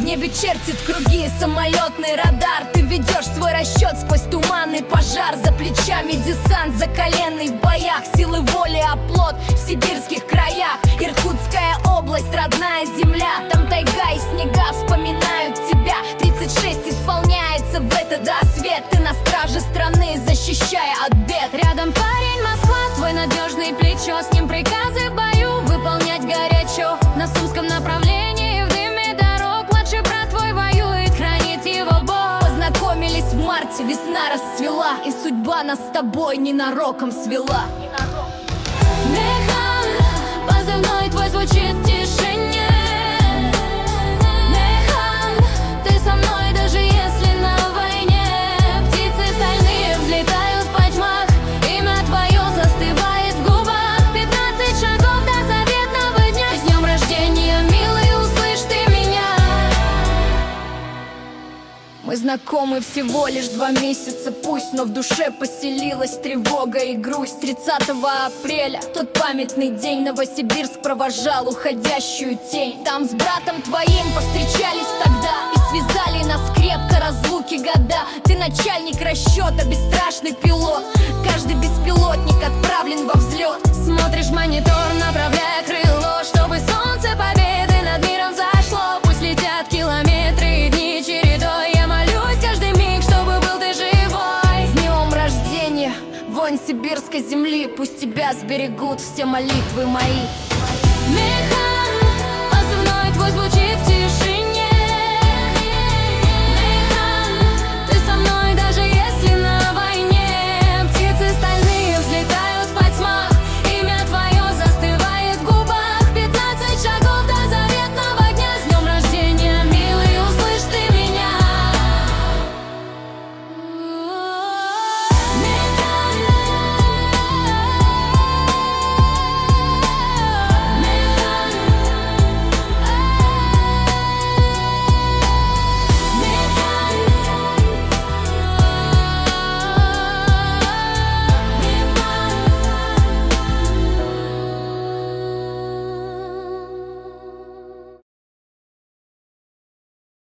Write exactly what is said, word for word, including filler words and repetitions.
В небе чертит круги самолетный радар. Ты ведешь свой расчет сквозь туманный пожар. За плечами десант, закаленный в боях. Силы воли оплот в сибирских краях. Иркутская область, родная земля. Там тайга и снега вспоминают тебя. Тридцать шесть исполняется в этот рассвет. Ты на страже страны, защищая от бед. Рядом парень Москва, твой надежный плечо. С ним приказы в бою выполнять горячо. На Сумском направлении в дыме дорог младший брат твой воюет, хранит его Бог. Познакомились в марте, весна расцвела, и судьба нас с тобой ненароком свела. Механ, позывной твой звучит в тишине. Механ, ты со мной, даже если на войне. Птицы стальные взлетают по тьмах, имя твое застывает в губах. Пятнадцать шагов до заветного дня. С днем рождения, милый, услышь ты меня. Мы знакомы всего лишь два месяца, пусть, но в душе поселилась тревога и грусть. Тридцатого апреля, тот памятный день, Новосибирск провожал уходящую тень. Там с братом твоим повстречались тогда и связали нас крепко разлуки года. Ты начальник расчета, бесстрашный пилот. Каждый беспилотник отправлен во взлет. Смотришь в монитор, направляя крыло, чтобы солнце победы над миром зашло. Пусть летят километры и дни чередой. Я молюсь каждый миг, чтобы был ты живой. С днем рождения, вонь сибирской земли. Пусть тебя сберегут все молитвы мои. Механ, позывной твой звучит в